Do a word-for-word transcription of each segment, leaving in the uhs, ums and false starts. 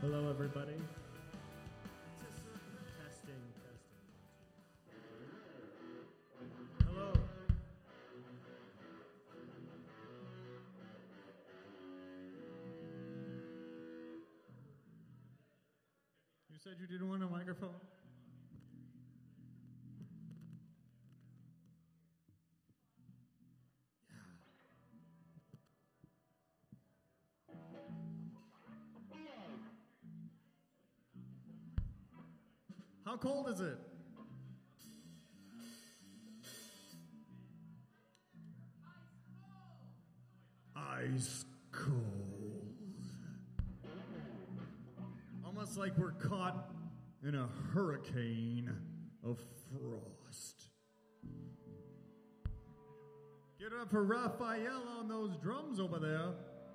Hello, everybody. Testing, testing. Hello. You said you didn't want a microphone? How cold is it? Ice cold. Almost like we're caught in a hurricane of frost. Get it up for Raphael on those drums over there.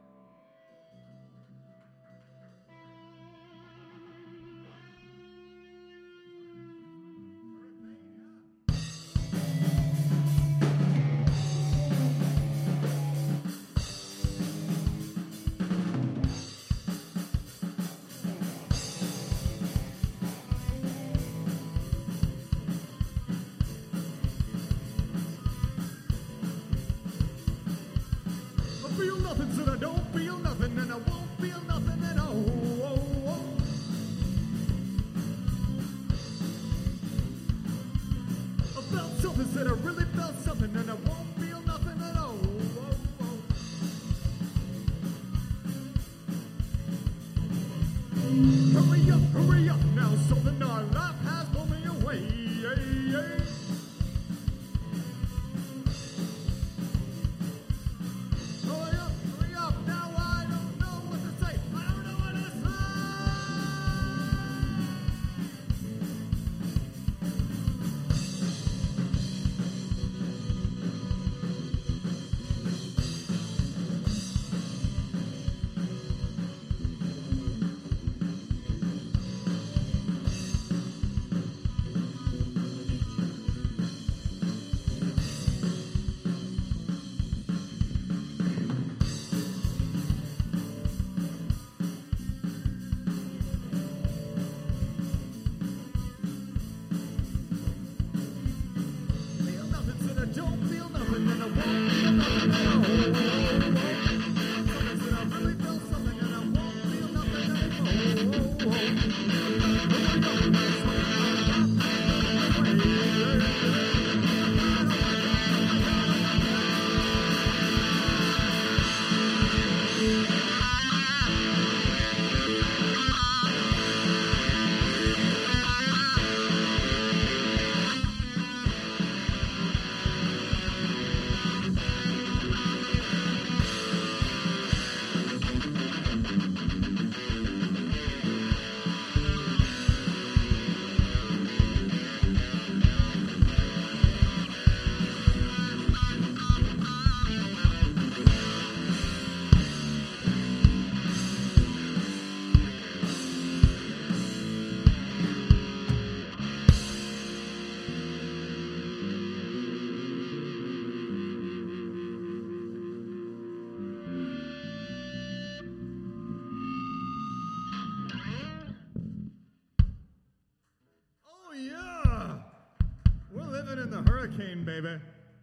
Baby.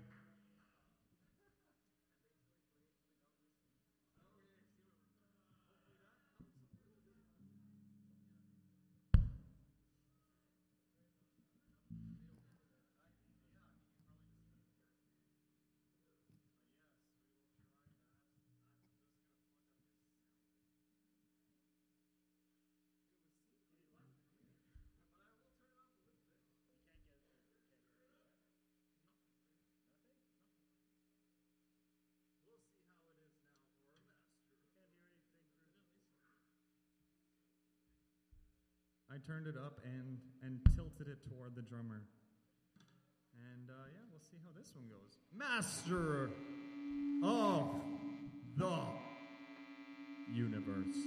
I turned it up and, and tilted it toward the drummer. And uh, yeah, we'll see how this one goes. Master of the Universe.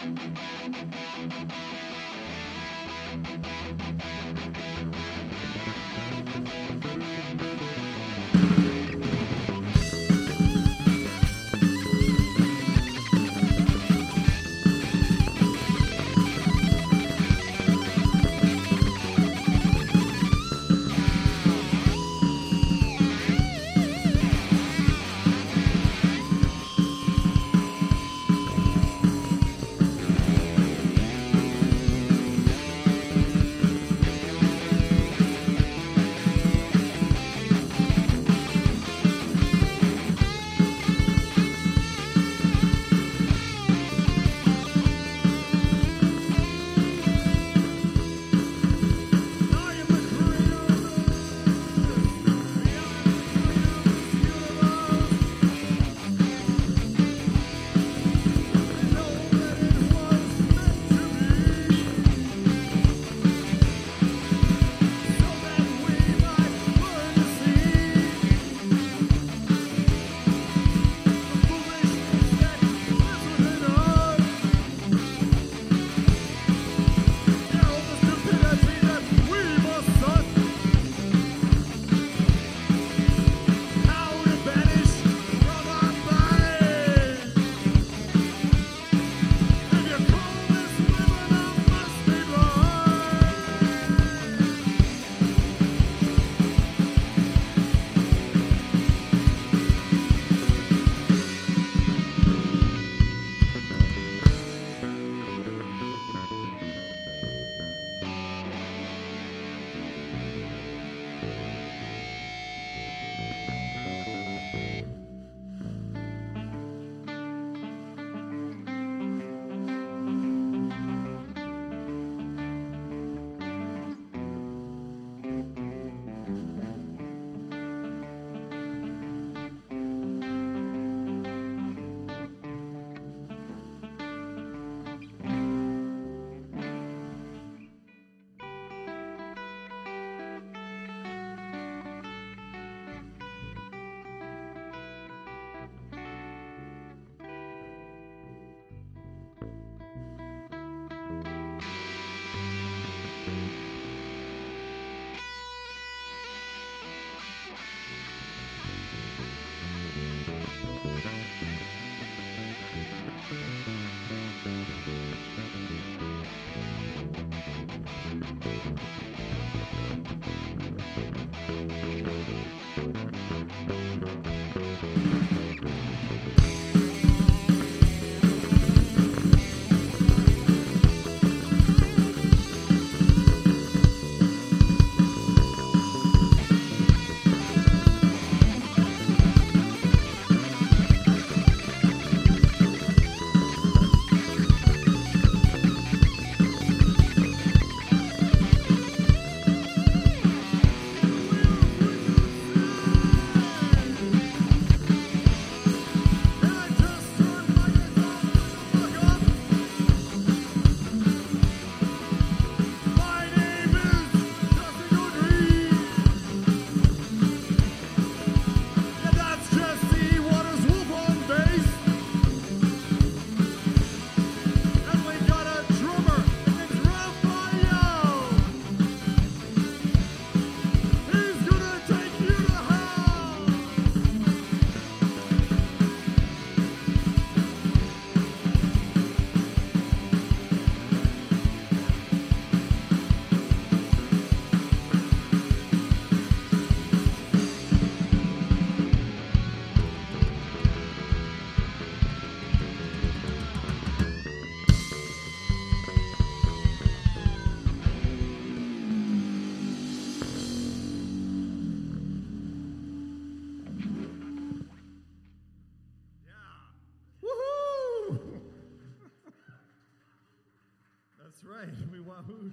right. We wahooed.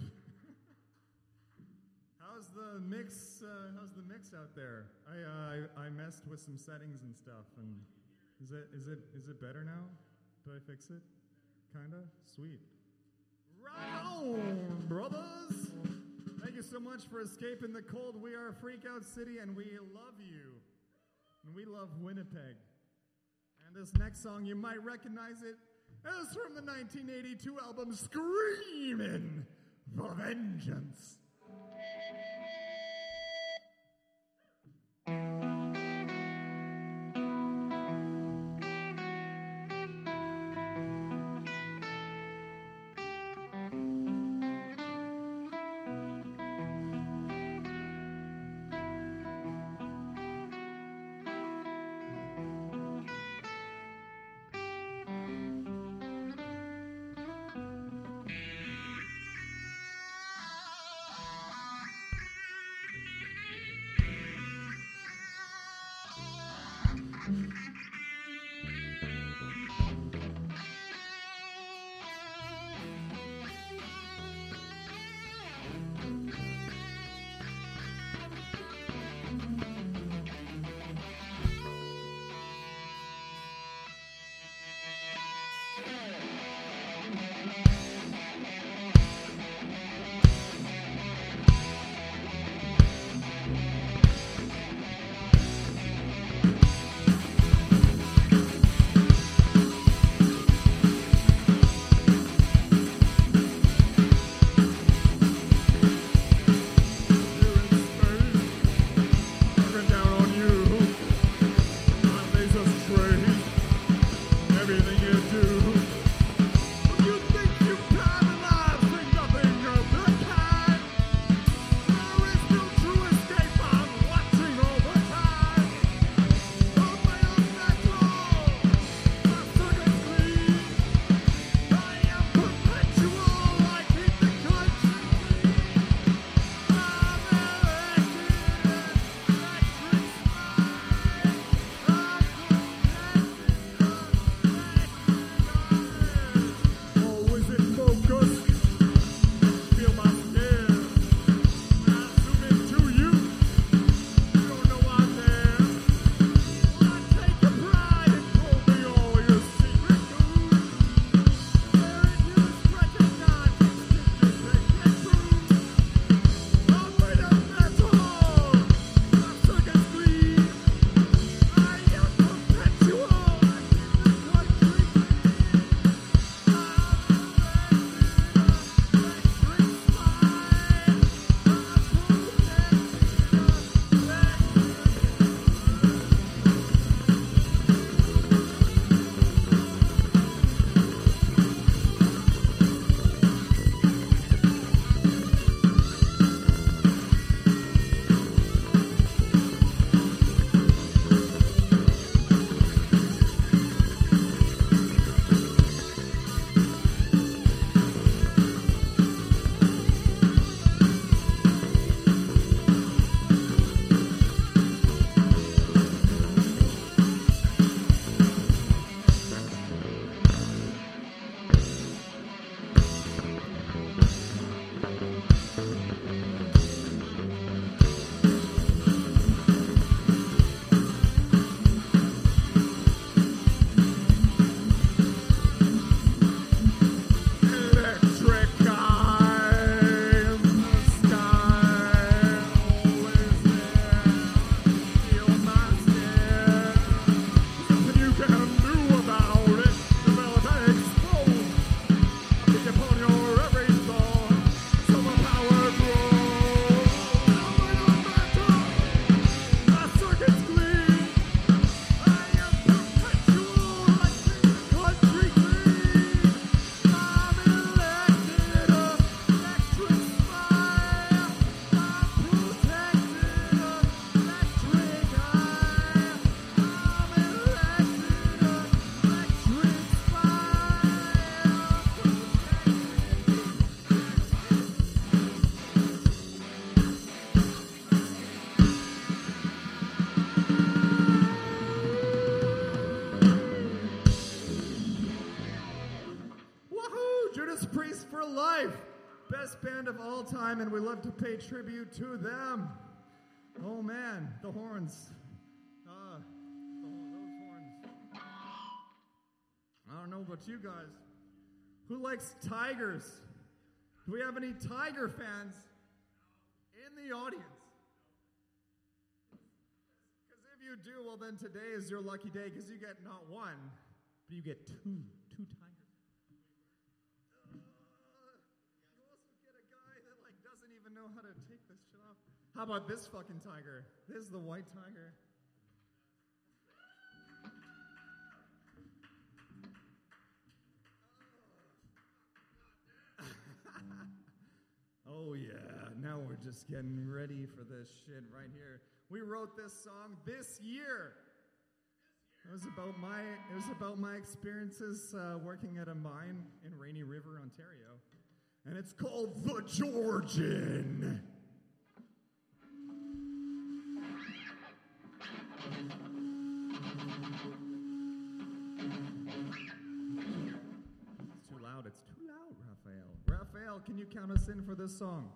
How's the mix? Uh, how's the mix out there? I, uh, I I messed with some settings and stuff, and is it is it is it better now? Did I fix it? Kinda. Sweet. Right on, brothers. Thank you so much for escaping the cold. We are Freak Out City, and we love you, and we love Winnipeg. And this next song, you might recognize it. As from the nineteen eighty-two album Screamin' for Vengeance. Band of all time, and we love to pay tribute to them. Oh man, the horns. Uh, the, those horns. I don't know about you guys. Who likes tigers? Do we have any tiger fans in the audience? Because if you do, well then today is your lucky day because you get not one, but you get two, two tigers. How about this fucking tiger? This is the white tiger. Oh yeah, now we're just getting ready for this shit right here. We wrote this song this year. It was about my it was about my experiences uh, working at a mine in Rainy River, Ontario, and it's called The Georgian. It's too loud. It's too loud, Raphael. Raphael, can you count us in for this song?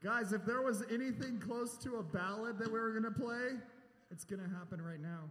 Guys, if there was anything close to a ballad that we were going to play, it's going to happen right now.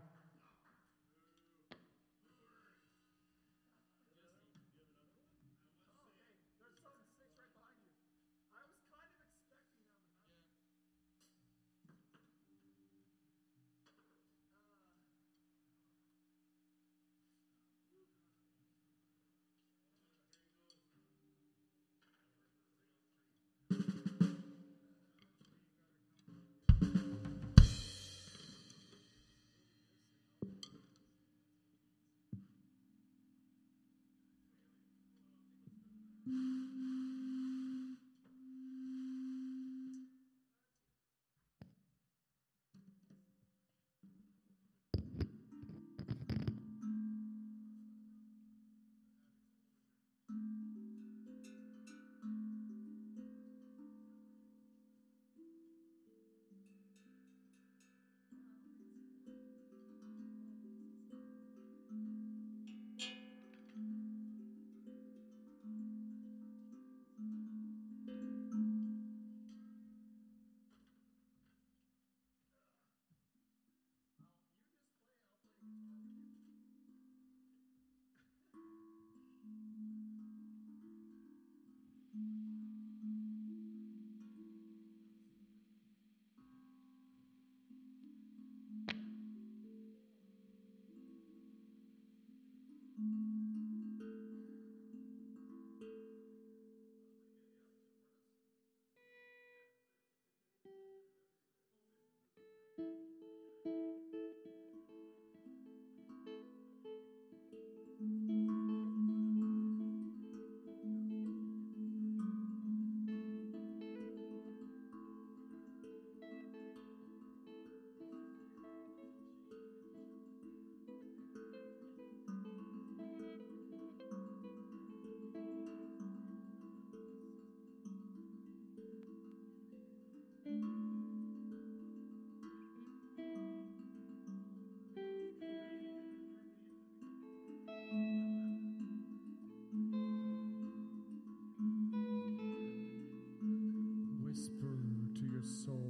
Whisper to your soul.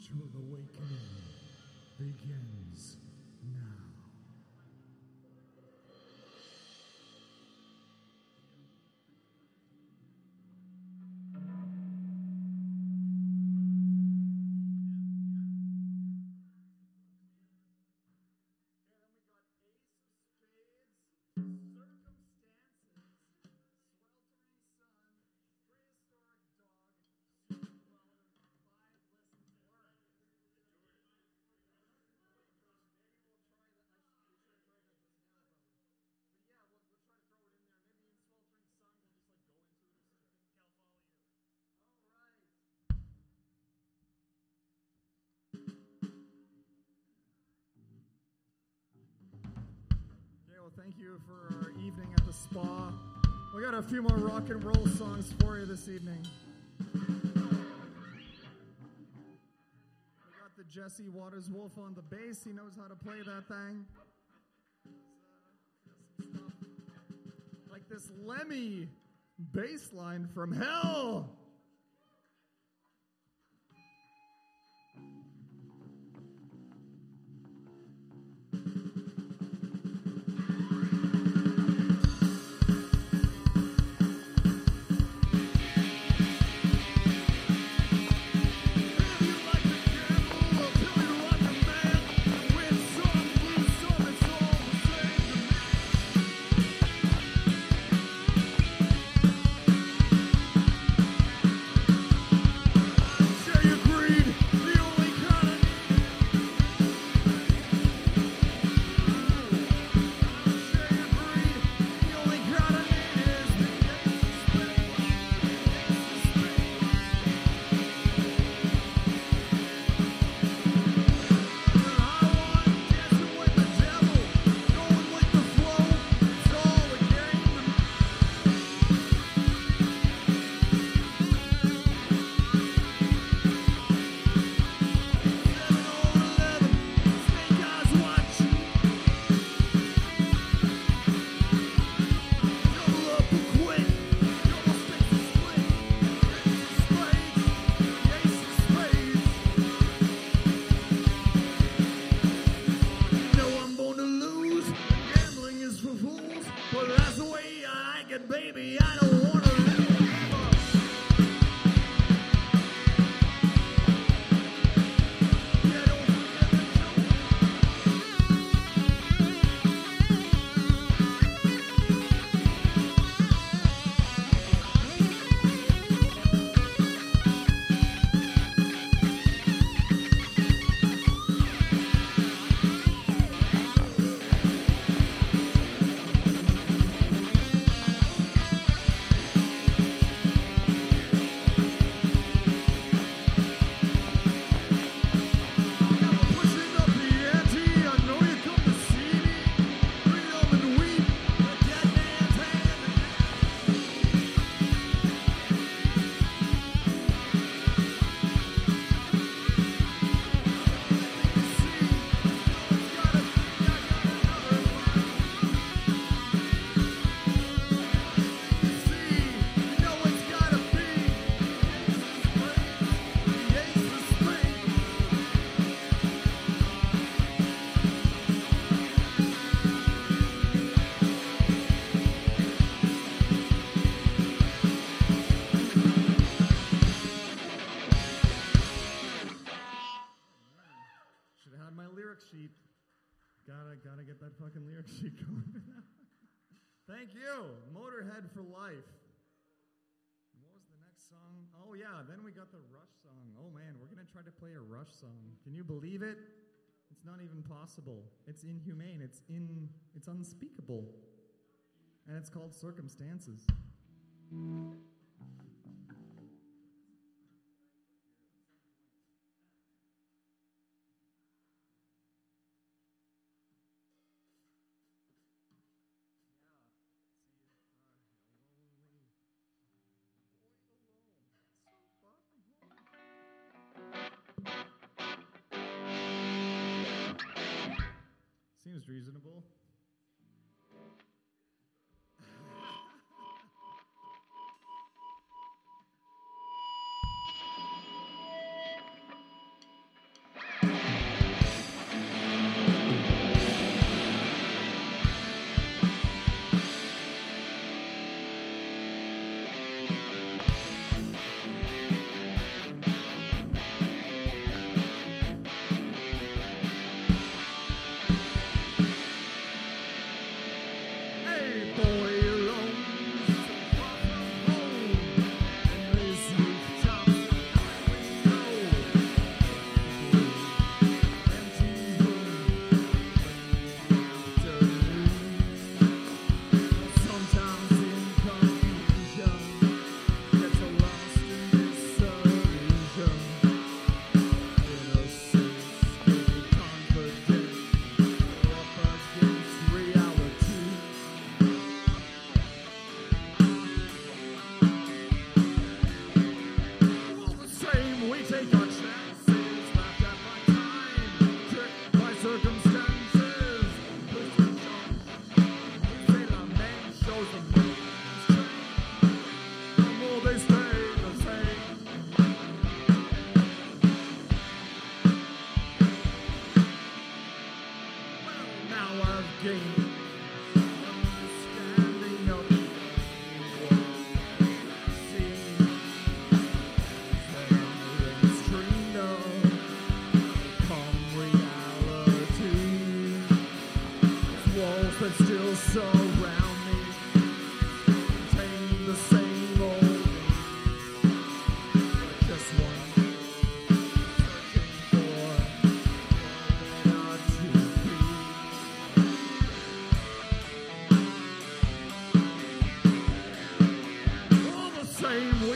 spiritual awakening begins now. Thank you for our evening at the spa. We got a few more rock and roll songs for you this evening. We got the Jesse Waters Wolf on the bass. He knows how to play that thing. Uh, like this Lemmy bass line from hell. Sheet. Gotta, gotta get that fucking lyric sheet going. Thank you. Motorhead for life. What was the next song? Oh, yeah. Then we got the Rush song. Oh, man. We're going to try to play a Rush song. Can you believe it? It's not even possible. It's inhumane. It's in. It's unspeakable. And it's called Circumstances. Seems reasonable.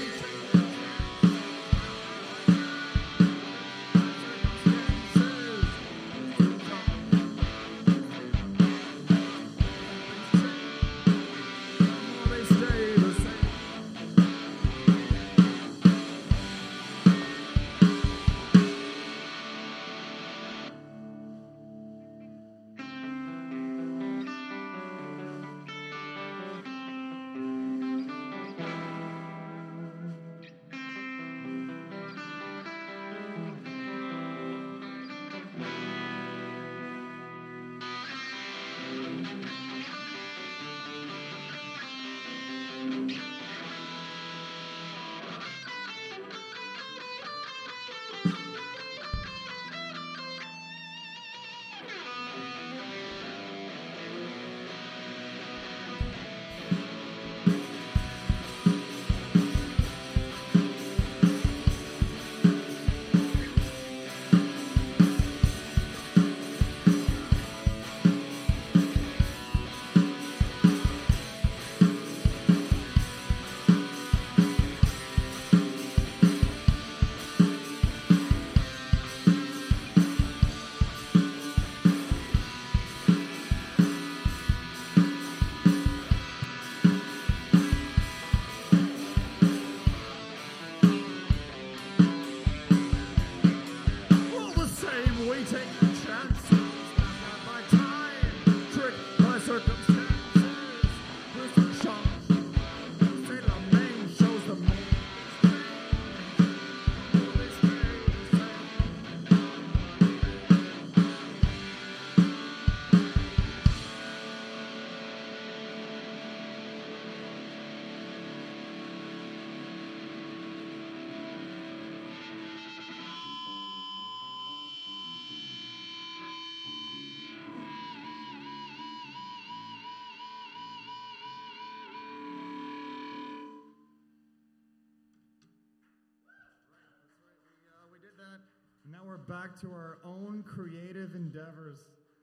Now we're back to our own creative endeavors.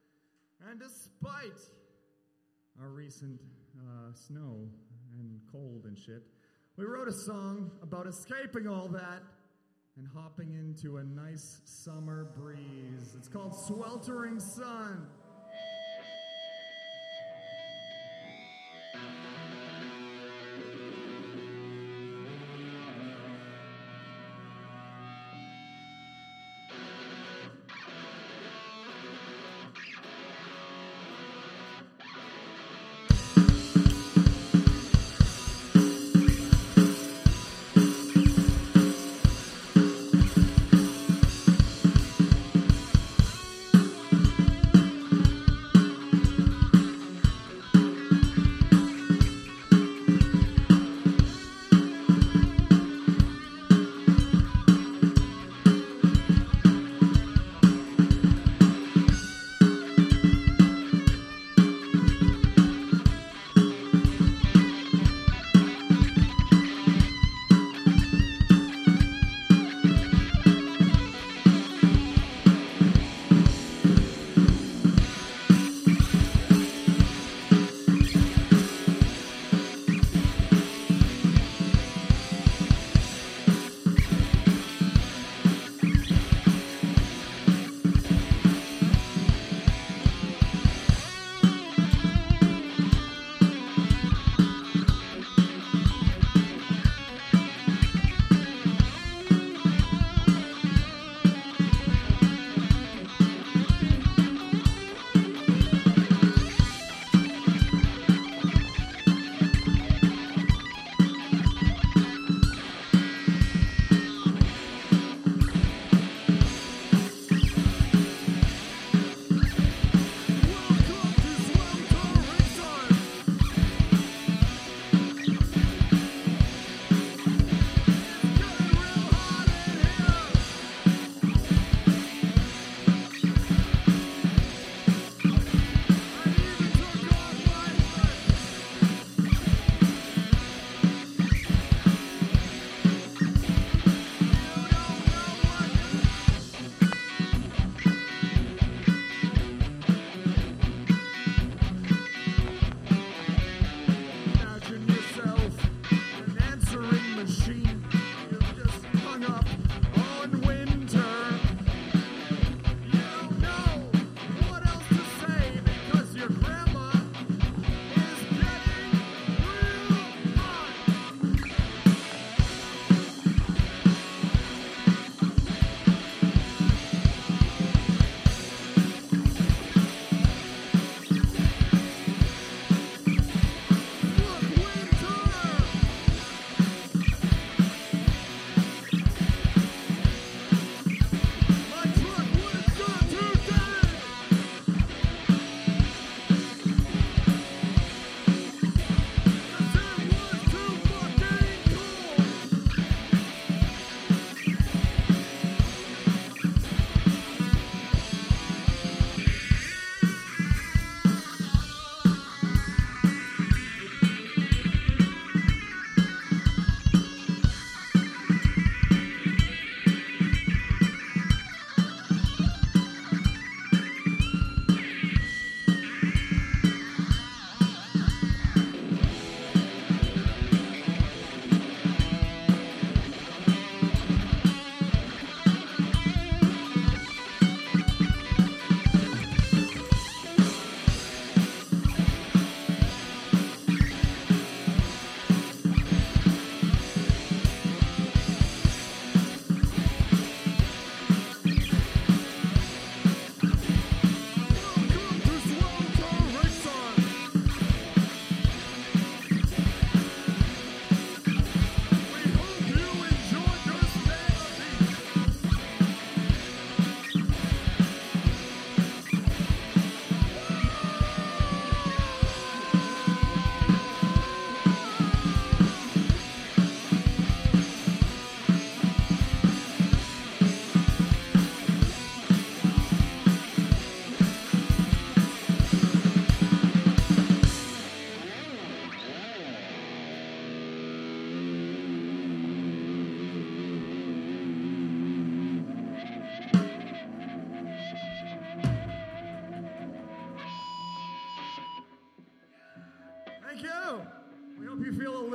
And despite our recent uh, snow and cold and shit, we wrote a song about escaping all that and hopping into a nice summer breeze. It's called Sweltering Sun.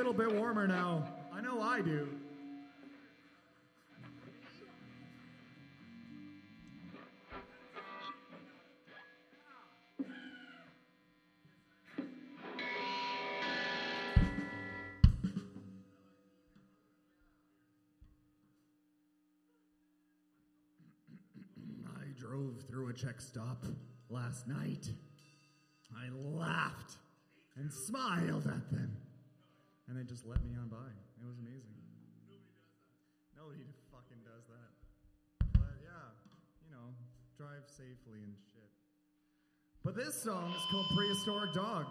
little bit warmer now. I know I do. I drove through a check stop last night. I laughed and smiled at them. And they just let me on by. It was amazing. Nobody fucking does that. But yeah, you know, drive safely and shit. But this song is called Prehistoric Dog.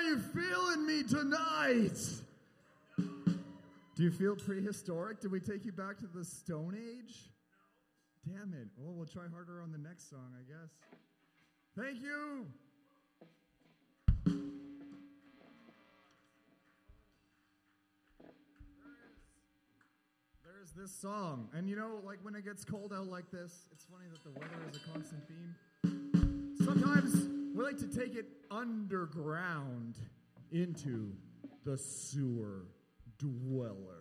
you feeling me tonight? Do you feel prehistoric? Did we take you back to the Stone Age? Damn it. Well, we'll try harder on the next song, I guess. Thank you. There's this song. And you know, like when it gets cold out like this, it's funny that the weather is a constant theme. Sometimes we like to take it underground into the sewer dweller.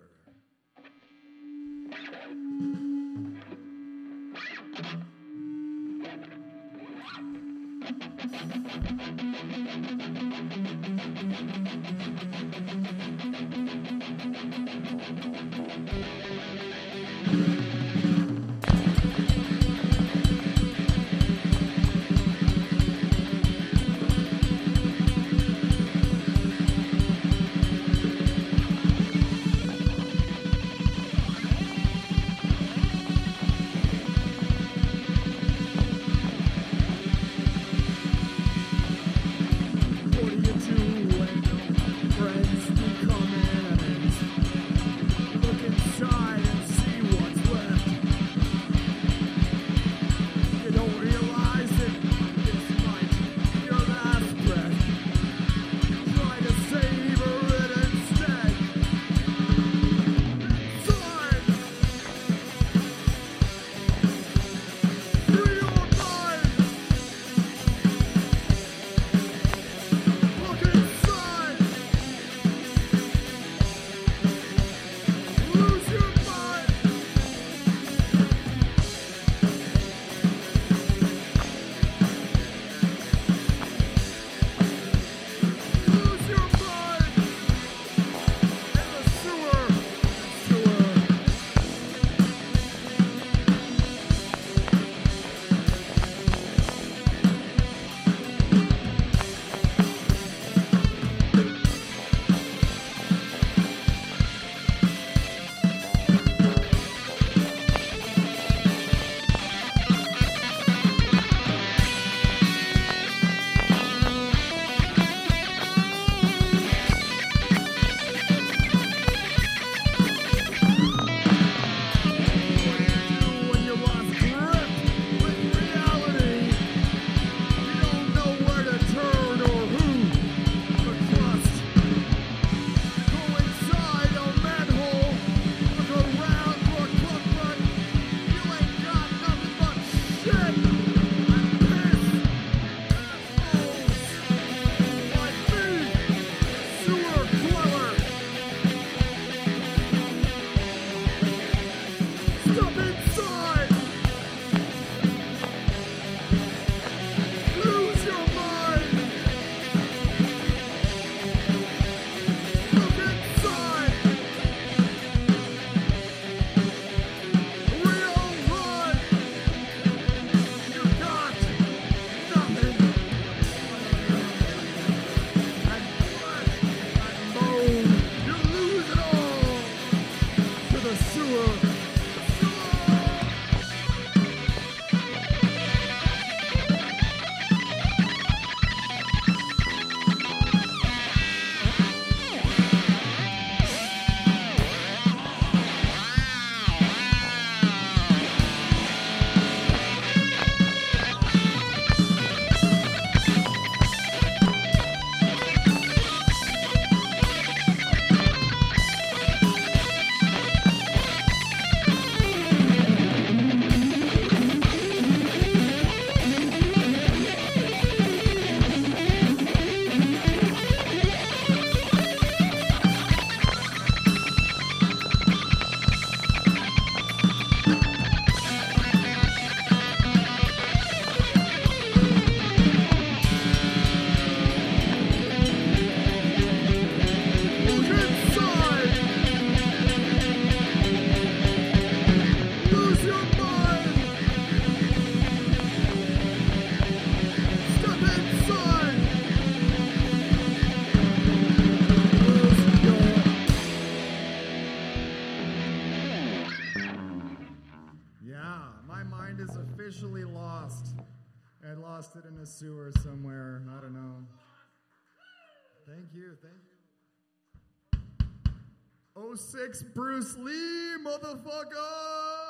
Sewer somewhere. I don't know. Thank you, thank you. oh six Bruce Lee, motherfucker!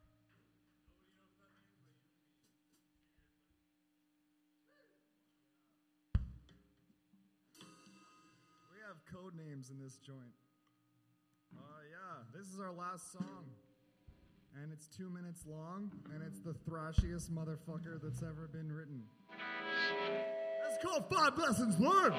We have code names in this joint. Uh, yeah, this is our last song. And it's two minutes long, and it's the thrashiest motherfucker that's ever been written. It's called Five Lessons Learned!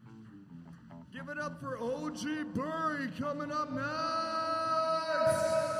Give it up for O G Burry coming up next!